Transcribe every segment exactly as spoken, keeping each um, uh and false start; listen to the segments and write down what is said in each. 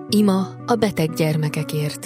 Ima a beteg gyermekekért.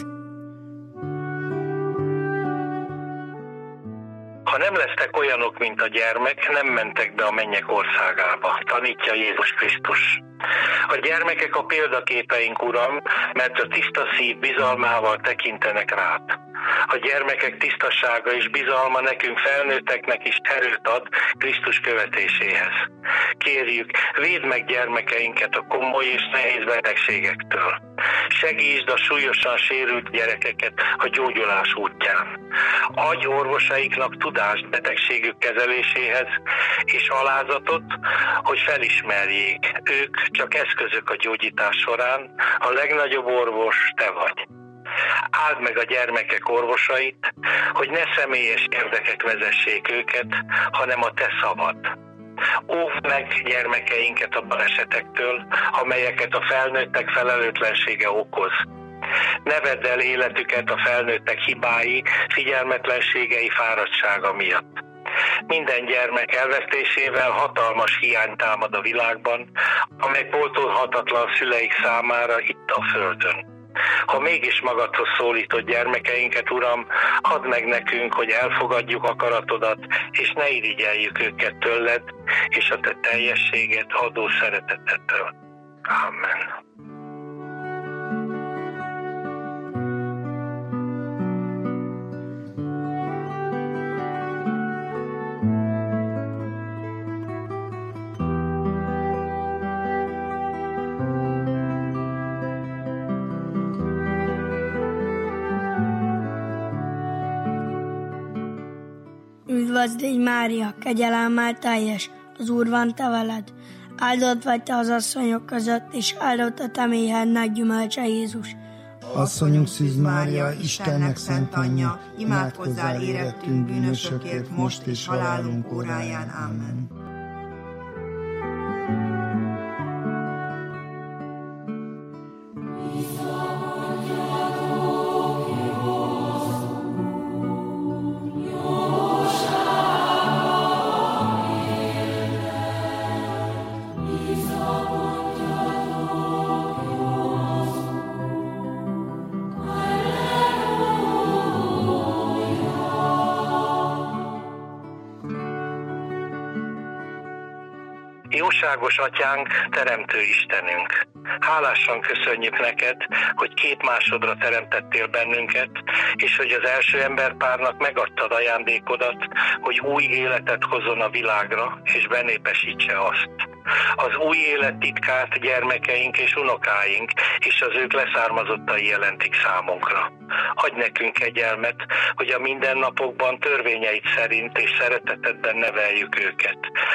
Ha nem lesztek olyanok, mint a gyermek, nem mentek be a mennyek országába, tanítja Jézus Krisztus. A gyermekek a példaképeink, Uram, mert a tiszta szív bizalmával tekintenek rád. A gyermekek tisztasága és bizalma nekünk felnőtteknek is erőt ad Krisztus követéséhez. Kérjük, védd meg gyermekeinket a komoly és nehéz betegségektől. Segítsd a súlyosan sérült gyerekeket a gyógyulás útján. Adj orvosaiknak tudást betegségük kezeléséhez, és alázatot, hogy felismerjék, ők csak eszközök a gyógyítás során, a legnagyobb orvos te vagy. Áld meg a gyermekek orvosait, hogy ne személyes érdekek vezessék őket, hanem a te szavad. Óvd meg gyermekeinket a balesetektől, amelyeket a felnőttek felelőtlensége okoz. Ne vedd el életüket a felnőttek hibái, figyelmetlenségei, fáradtsága miatt. Minden gyermek elvesztésével hatalmas hiány támad a világban, amely pótolhatatlan szüleik számára itt a földön. Ha mégis magadhoz szólítod gyermekeinket, Uram, add meg nekünk, hogy elfogadjuk akaratodat, és ne irigyeljük őket tőled, és a te teljességet adó szeretetettől. Amen. Üdvözlégy Mária, kegyelemmel teljes, az Úr van te veled. Áldott vagy te az asszonyok között, és áldott a te méhednek gyümölcse Jézus. Asszonyunk Szűz Mária, Istennek szent anyja, imádkozzál érettünk bűnösökért, most és halálunk óráján. Amen. Jóságos Atyánk, Teremtő Istenünk! Hálásan köszönjük neked, hogy két másodra teremtettél bennünket, és hogy az első emberpárnak megadtad ajándékodat, hogy új életet hozzon a világra, és benépesítse azt. Az új élet titkát gyermekeink és unokáink és az ők leszármazottai jelentik számunkra. Adj nekünk kegyelmet, hogy a mindennapokban törvényeid szerint és szeretetedben neveljük őket.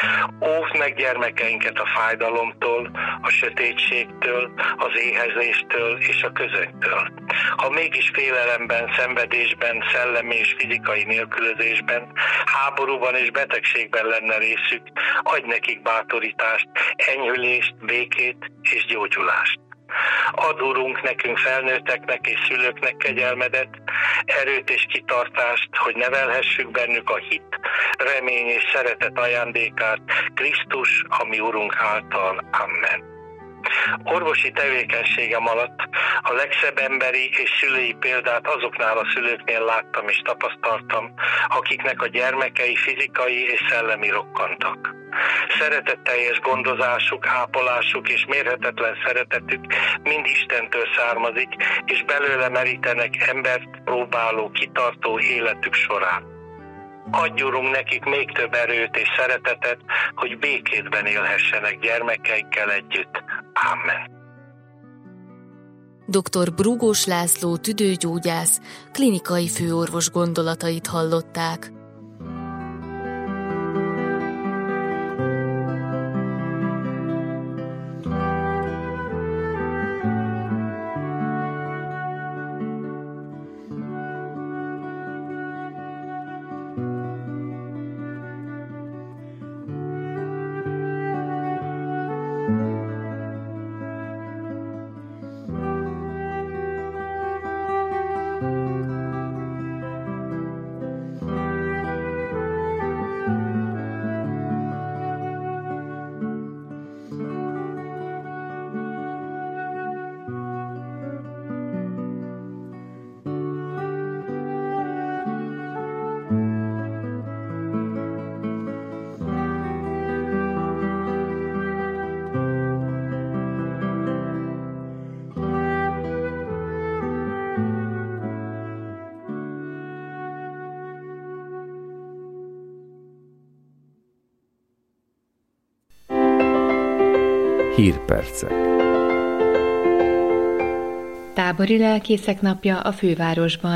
Óvd meg gyermekeinket a fájdalomtól, a sötétségtől, az éhezéstől és a közönystől. Ha mégis félelemben, szenvedésben, szellemi és fizikai nélkülözésben, háborúban és betegségben lenne részük, adj nekik bátorítást, enyhülést, békét és gyógyulást. Add, Urunk, nekünk felnőtteknek és szülőknek kegyelmedet, erőt és kitartást, hogy nevelhessük bennük a hit, remény és szeretet ajándékát Krisztus, a mi Urunk által. Amen. Orvosi tevékenységem alatt a legszebb emberi és szülői példát azoknál a szülőknél láttam és tapasztaltam, akiknek a gyermekei fizikai és szellemi rokkantak. Szeretetteljes gondozásuk, ápolásuk és mérhetetlen szeretetük mind Istentől származik, és belőle merítenek embert próbáló, kitartó életük során. Adj, Urunk, nekik még több erőt és szeretetet, hogy békétben élhessenek gyermekeikkel együtt. Amen. doktor Brugós László tüdőgyógyász, klinikai főorvos gondolatait hallották. Hírpercek. Tábori lelkészek napja a fővárosban.